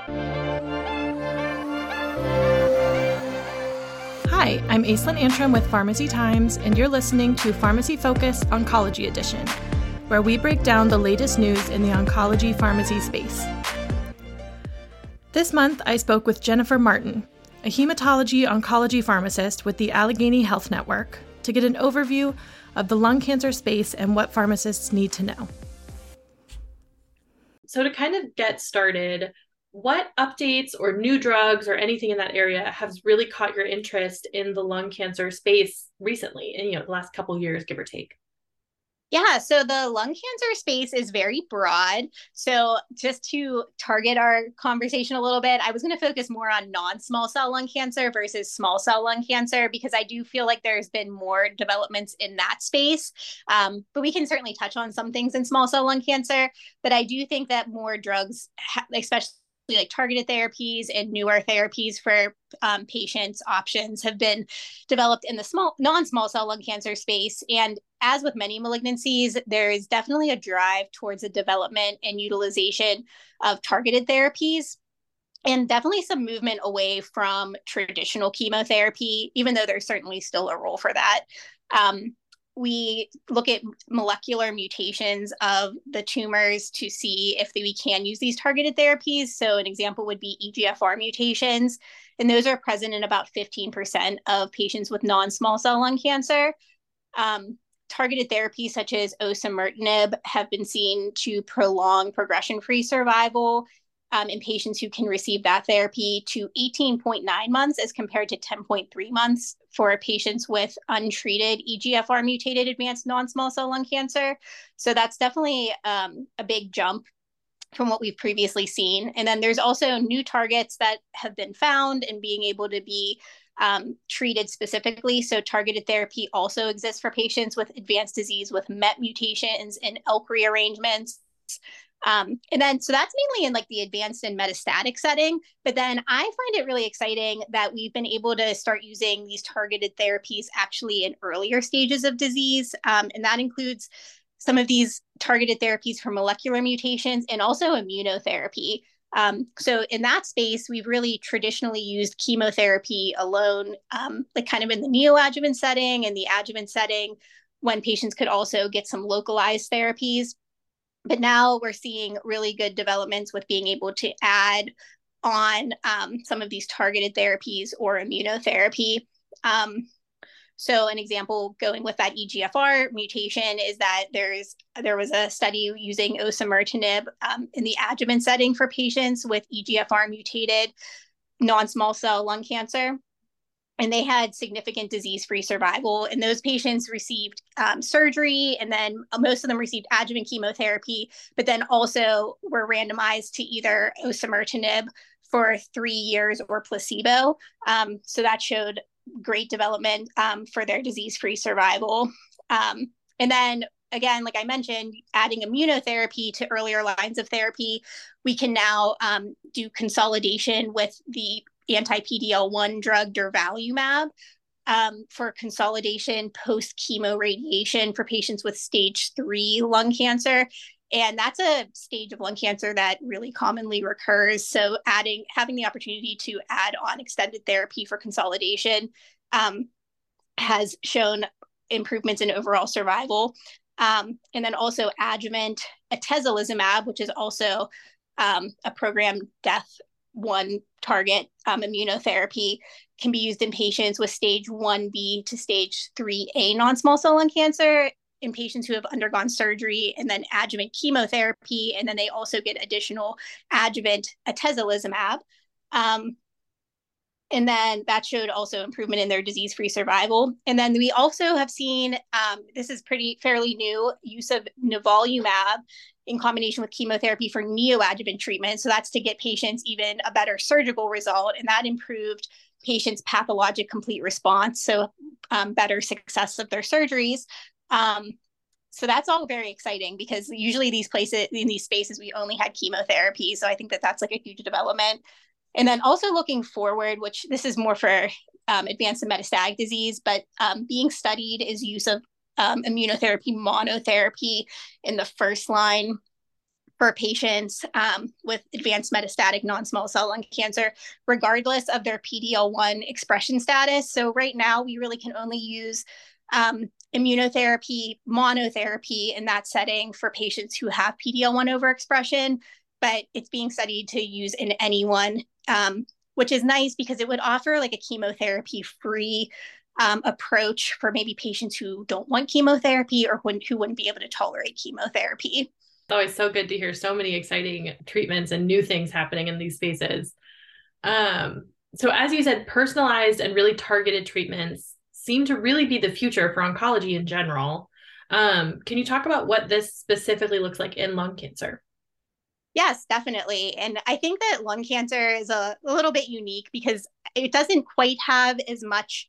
Hi, I'm Aislinn Antrim with Pharmacy Times, and you're listening to Pharmacy Focus Oncology Edition, where we break down the latest news in the oncology pharmacy space. This month, I spoke with Jennifer Martin, a hematology-oncology pharmacist with the Allegheny Health Network, to get an overview of the lung cancer space and what pharmacists need to know. So to kind of get started, what updates or new drugs or anything in that area has really caught your interest in the lung cancer space recently, in the last couple of years, give or take? Yeah, so the lung cancer space is very broad. So just to target our conversation a little bit, I was going to focus more on non-small cell lung cancer versus small cell lung cancer, because I do feel like there's been more developments in that space. But we can certainly touch on some things in small cell lung cancer. But I do think that more drugs, especially like targeted therapies and newer therapies for patients options have been developed in the non-small cell lung cancer space. And as with many malignancies, there is definitely a drive towards the development and utilization of targeted therapies, and definitely some movement away from traditional chemotherapy, even though there's certainly still a role for that. We look at molecular mutations of the tumors to see if we can use these targeted therapies. So an example would be EGFR mutations, and those are present in about 15% of patients with non-small cell lung cancer. Targeted therapies such as osimertinib have been seen to prolong progression-free survival in patients who can receive that therapy to 18.9 months as compared to 10.3 months for patients with untreated EGFR mutated advanced non-small cell lung cancer. So that's definitely a big jump from what we've previously seen. And then there's also new targets that have been found and being able to be treated specifically. So targeted therapy also exists for patients with advanced disease with MET mutations and ELK rearrangements. And then, so that's mainly in like the advanced and metastatic setting. But then I find it really exciting that we've been able to start using these targeted therapies actually in earlier stages of disease. And that includes some of these targeted therapies for molecular mutations and also immunotherapy. So in that space, we've really traditionally used chemotherapy alone, like kind of in the neoadjuvant setting and the adjuvant setting, when patients could also get some localized therapies. But now we're seeing really good developments with being able to add on some of these targeted therapies or immunotherapy. So an example going with that EGFR mutation is that there was a study using osimertinib in the adjuvant setting for patients with EGFR mutated non-small cell lung cancer. And they had significant disease-free survival. And those patients received surgery, and then most of them received adjuvant chemotherapy, but then also were randomized to either osimertinib for 3 years or placebo. So that showed great development for their disease-free survival. And then again, like I mentioned, adding immunotherapy to earlier lines of therapy, we can now do consolidation with the anti-PD-L1 drug durvalumab for consolidation post-chemo radiation for patients with stage 3 lung cancer. And that's a stage of lung cancer that really commonly recurs. So having the opportunity to add on extended therapy for consolidation has shown improvements in overall survival. And then also adjuvant atezolizumab, which is also a program death one target immunotherapy, can be used in patients with stage 1B to stage 3A non-small cell lung cancer, in patients who have undergone surgery and then adjuvant chemotherapy, and then they also get additional adjuvant atezolizumab. And then that showed also improvement in their disease-free survival. And then we also have seen, this is fairly new, use of nivolumab in combination with chemotherapy for neoadjuvant treatment. So that's to get patients even a better surgical result. And that improved patients' pathologic complete response, so better success of their surgeries. So that's all very exciting, because usually these places, in these spaces, we only had chemotherapy. So I think that that's like a huge development. And then also looking forward, which this is more for advanced and metastatic disease, but being studied is use of immunotherapy monotherapy in the first line for patients with advanced metastatic non-small cell lung cancer, regardless of their PD-L1 expression status. So right now, we really can only use immunotherapy monotherapy in that setting for patients who have PD-L1 overexpression, but it's being studied to use in anyone, which is nice because it would offer like a chemotherapy-free approach for maybe patients who don't want chemotherapy or who wouldn't be able to tolerate chemotherapy. It's always so good to hear so many exciting treatments and new things happening in these spaces. So as you said, personalized and really targeted treatments seem to really be the future for oncology in general. Can you talk about what this specifically looks like in lung cancer? Yes, definitely. And I think that lung cancer is a little bit unique because it doesn't quite have as much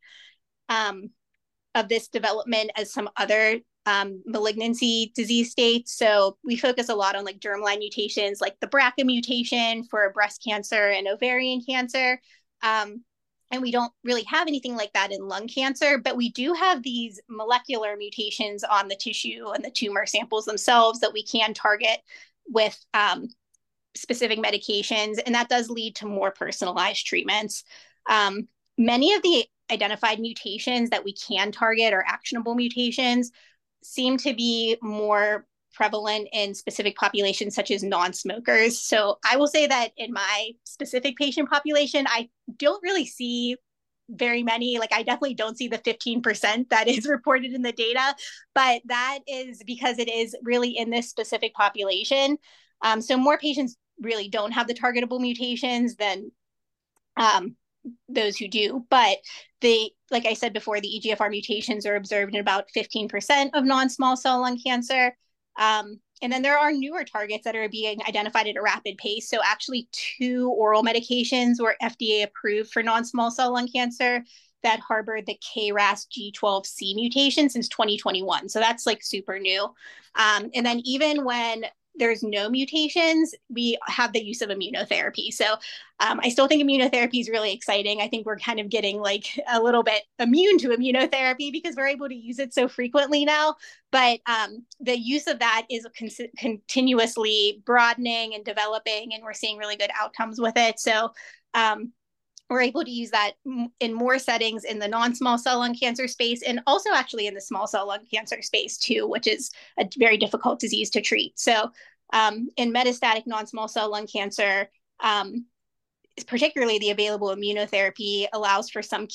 of this development as some other malignancy disease states. So we focus a lot on like germline mutations, like the BRCA mutation for breast cancer and ovarian cancer. And we don't really have anything like that in lung cancer, but we do have these molecular mutations on the tissue and the tumor samples themselves that we can target with specific medications. And that does lead to more personalized treatments. Many of the identified mutations that we can target or actionable mutations seem to be more prevalent in specific populations such as non-smokers. So I will say that in my specific patient population, I don't really see very many. Like I definitely don't see the 15% that is reported in the data, but that is because it is really in this specific population. So more patients really don't have the targetable mutations than those who do. But like I said before, the EGFR mutations are observed in about 15% of non-small cell lung cancer. And then there are newer targets that are being identified at a rapid pace. So actually 2 oral medications were FDA approved for non-small cell lung cancer that harbor the KRAS G12C mutation since 2021. So that's like super new. And then even when there's no mutations, we have the use of immunotherapy. So I still think immunotherapy is really exciting. I think we're kind of getting like a little bit immune to immunotherapy because we're able to use it so frequently now. But the use of that is continuously broadening and developing, and we're seeing really good outcomes with it. So we're able to use that in more settings in the non-small cell lung cancer space, and also actually in the small cell lung cancer space too, which is a very difficult disease to treat. So in metastatic non-small cell lung cancer, particularly the available immunotherapy allows for some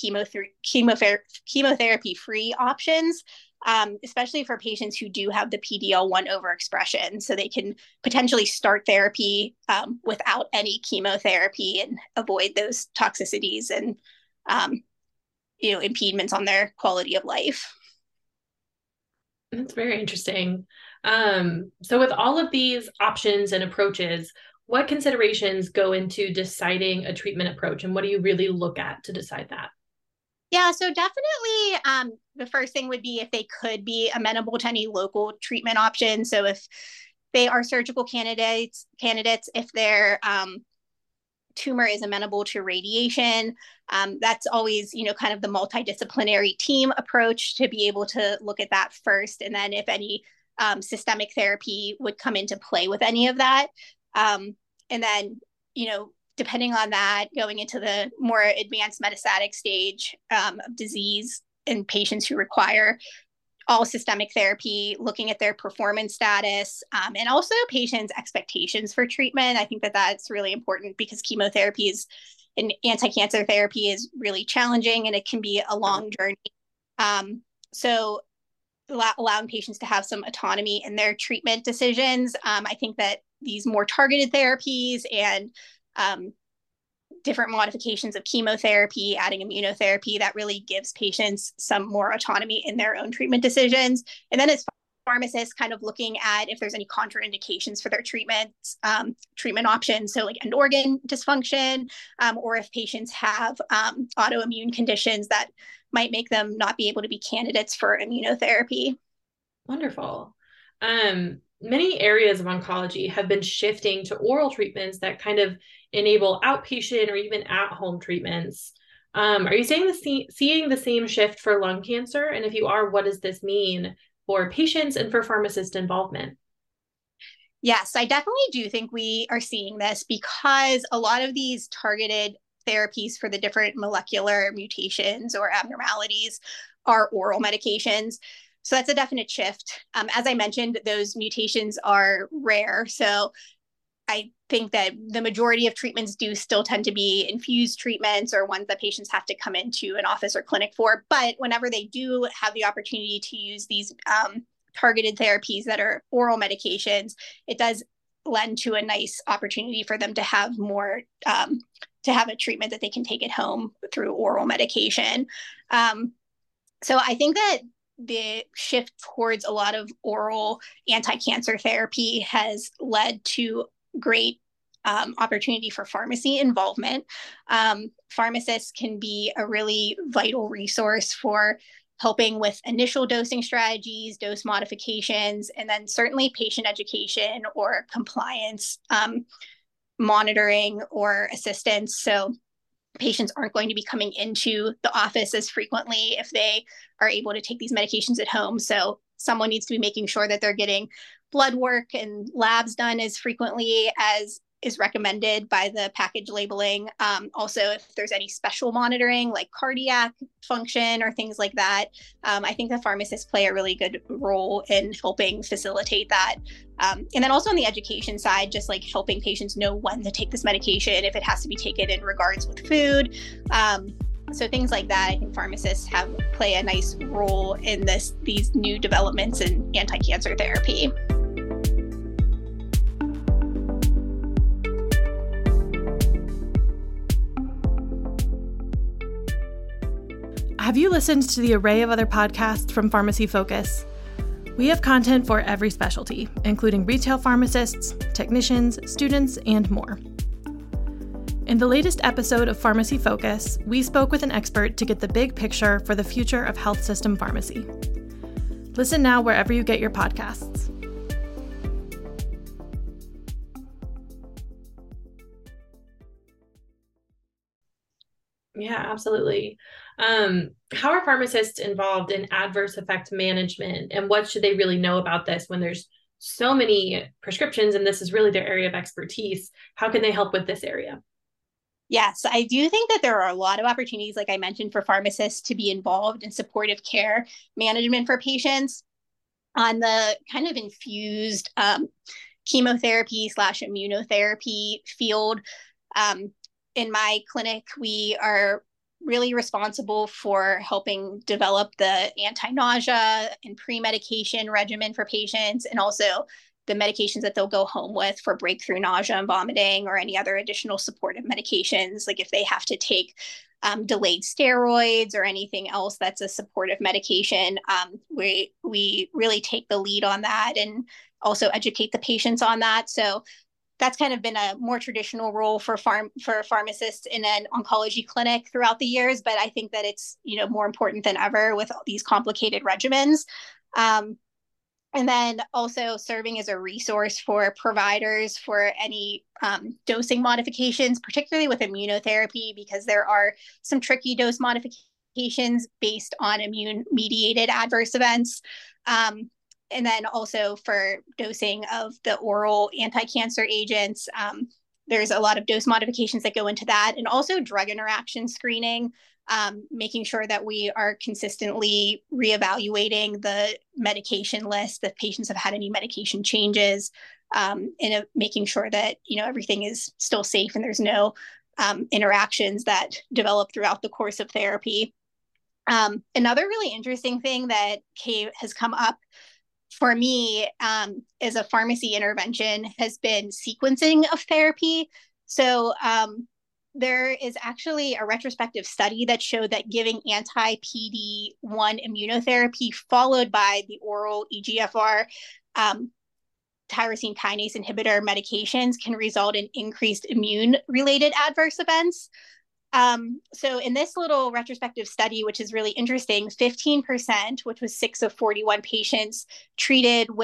chemotherapy-free options, especially for patients who do have the PD-L1 overexpression. So they can potentially start therapy without any chemotherapy and avoid those toxicities and impediments on their quality of life. That's very interesting. So with all of these options and approaches, what considerations go into deciding a treatment approach, and what do you really look at to decide that? Yeah, so definitely the first thing would be if they could be amenable to any local treatment options. So if they are surgical candidates, if their tumor is amenable to radiation, that's always, kind of the multidisciplinary team approach to be able to look at that first. And then if any systemic therapy would come into play with any of that. And then, depending on that, going into the more advanced metastatic stage of disease in patients who require all systemic therapy, looking at their performance status, and also patients' expectations for treatment. I think that that's really important because chemotherapy and anti-cancer therapy is really challenging, and it can be a long journey. So allowing patients to have some autonomy in their treatment decisions. I think that these more targeted therapies and different modifications of chemotherapy, adding immunotherapy, that really gives patients some more autonomy in their own treatment decisions. And then as pharmacists, kind of looking at if there's any contraindications for their treatments, treatment options. So like end organ dysfunction, or if patients have autoimmune conditions that might make them not be able to be candidates for immunotherapy. Wonderful. Many areas of oncology have been shifting to oral treatments that kind of enable outpatient or even at-home treatments. Are you seeing the same shift for lung cancer? And if you are, what does this mean for patients and for pharmacist involvement? Yes, I definitely do think we are seeing this because a lot of these targeted therapies for the different molecular mutations or abnormalities are oral medications. So that's a definite shift. As I mentioned, those mutations are rare. So I think that the majority of treatments do still tend to be infused treatments or ones that patients have to come into an office or clinic for. But whenever they do have the opportunity to use these targeted therapies that are oral medications, it does lend to a nice opportunity for them to have more, to have a treatment that they can take at home through oral medication. So I think that the shift towards a lot of oral anti-cancer therapy has led to great opportunity for pharmacy involvement. Pharmacists can be a really vital resource for helping with initial dosing strategies, dose modifications, and then certainly patient education or compliance monitoring or assistance. So patients aren't going to be coming into the office as frequently if they are able to take these medications at home. So someone needs to be making sure that they're getting blood work and labs done as frequently as is recommended by the package labeling. Also, if there's any special monitoring like cardiac function or things like that, I think the pharmacists play a really good role in helping facilitate that. And then also on the education side, just like helping patients know when to take this medication, if it has to be taken in regards with food. So things like that, I think pharmacists play a nice role in these new developments in anti-cancer therapy. Have you listened to the array of other podcasts from Pharmacy Focus? We have content for every specialty, including retail pharmacists, technicians, students, and more. In the latest episode of Pharmacy Focus, we spoke with an expert to get the big picture for the future of health system pharmacy. Listen now wherever you get your podcasts. Yeah, absolutely. How are pharmacists involved in adverse effect management, and what should they really know about this when there's so many prescriptions and this is really their area of expertise? How can they help with this area? Yes, I do think that there are a lot of opportunities, like I mentioned, for pharmacists to be involved in supportive care management for patients on the kind of infused chemotherapy / immunotherapy field. In my clinic, we are really responsible for helping develop the anti-nausea and pre-medication regimen for patients, and also the medications that they'll go home with for breakthrough nausea and vomiting or any other additional supportive medications, like if they have to take delayed steroids or anything else that's a supportive medication. We really take the lead on that and also educate the patients on that. So that's kind of been a more traditional role for pharmacists in an oncology clinic throughout the years, but I think that it's more important than ever with all these complicated regimens. And then also serving as a resource for providers for any dosing modifications, particularly with immunotherapy, because there are some tricky dose modifications based on immune-mediated adverse events. And then also for dosing of the oral anti-cancer agents, there's a lot of dose modifications that go into that, and also drug interaction screening, making sure that we are consistently reevaluating the medication list, if patients have had any medication changes, and making sure that everything is still safe and there's no interactions that develop throughout the course of therapy. Another really interesting thing that has come up for me as a pharmacy intervention has been sequencing of therapy. So there is actually a retrospective study that showed that giving anti-PD-1 immunotherapy followed by the oral EGFR tyrosine kinase inhibitor medications can result in increased immune-related adverse events. So in this little retrospective study, which is really interesting, 15%, which was 6 of 41 patients treated with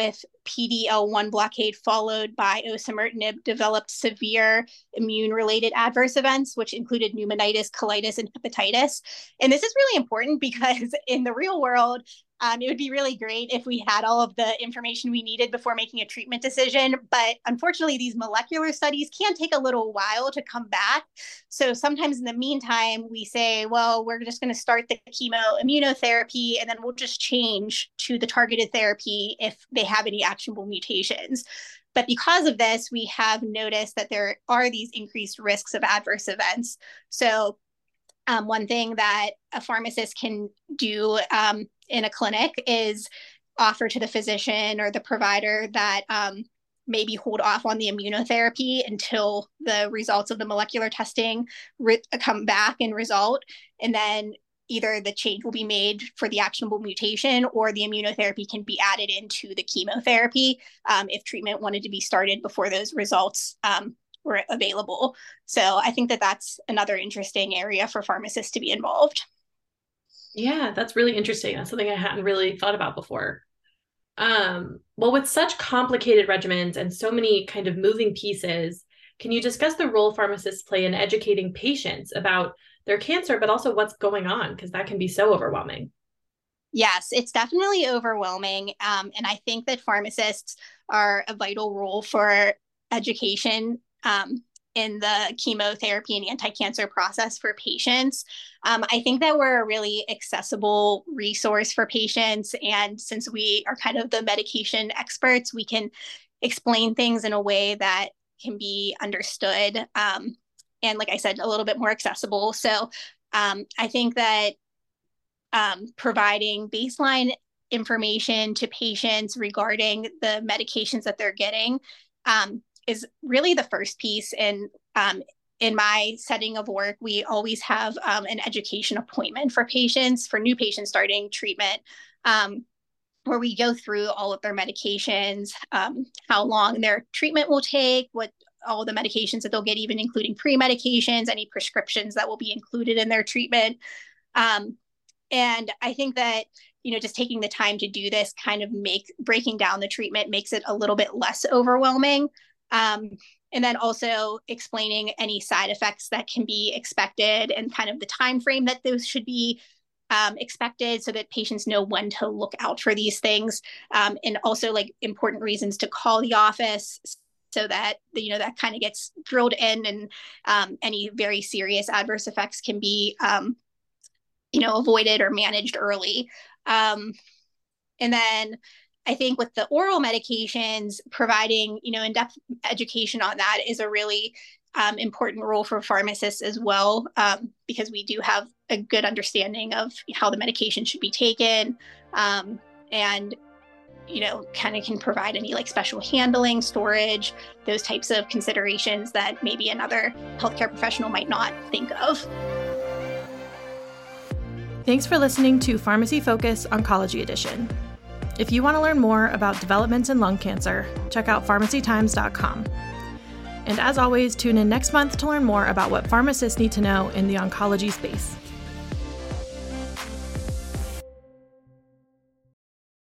PD-L1 blockade followed by osimertinib developed severe immune-related adverse events, which included pneumonitis, colitis, and hepatitis. And this is really important because in the real world, it would be really great if we had all of the information we needed before making a treatment decision. But unfortunately, these molecular studies can take a little while to come back. So sometimes in the meantime, we say, well, we're just going to start the chemoimmunotherapy, and then we'll just change to the targeted therapy if they have any actionable mutations. But because of this, we have noticed that there are these increased risks of adverse events. So one thing that a pharmacist can do in a clinic is offer to the physician or the provider that maybe hold off on the immunotherapy until the results of the molecular testing come back and result. And then either the change will be made for the actionable mutation or the immunotherapy can be added into the chemotherapy if treatment wanted to be started before those results were available. So I think that that's another interesting area for pharmacists to be involved. Yeah, that's really interesting. That's something I hadn't really thought about before. Well, with such complicated regimens and so many kind of moving pieces, can you discuss the role pharmacists play in educating patients about their cancer, but also what's going on? Because that can be so overwhelming. Yes, it's definitely overwhelming. And I think that pharmacists are a vital role for education in the chemotherapy and anti-cancer process for patients. I think that we're a really accessible resource for patients. And since we are kind of the medication experts, we can explain things in a way that can be understood. And like I said, a little bit more accessible. So I think that providing baseline information to patients regarding the medications that they're getting is really the first piece. And in my setting of work, we always have an education appointment for patients, for new patients starting treatment, where we go through all of their medications, how long their treatment will take, what all the medications that they'll get, even including pre-medications, any prescriptions that will be included in their treatment. And I think that, just taking the time to do this kind of breaking down the treatment makes it a little bit less overwhelming. And then also explaining any side effects that can be expected and kind of the time frame that those should be expected so that patients know when to look out for these things. And also like important reasons to call the office so that, that kind of gets drilled in and any very serious adverse effects can be, avoided or managed early. And then I think with the oral medications, providing, in-depth education on that is a really important role for pharmacists as well, because we do have a good understanding of how the medication should be taken, and, kind of can provide any like special handling, storage, those types of considerations that maybe another healthcare professional might not think of. Thanks for listening to Pharmacy Focus Oncology Edition. If you want to learn more about developments in lung cancer, check out pharmacytimes.com. And as always, tune in next month to learn more about what pharmacists need to know in the oncology space.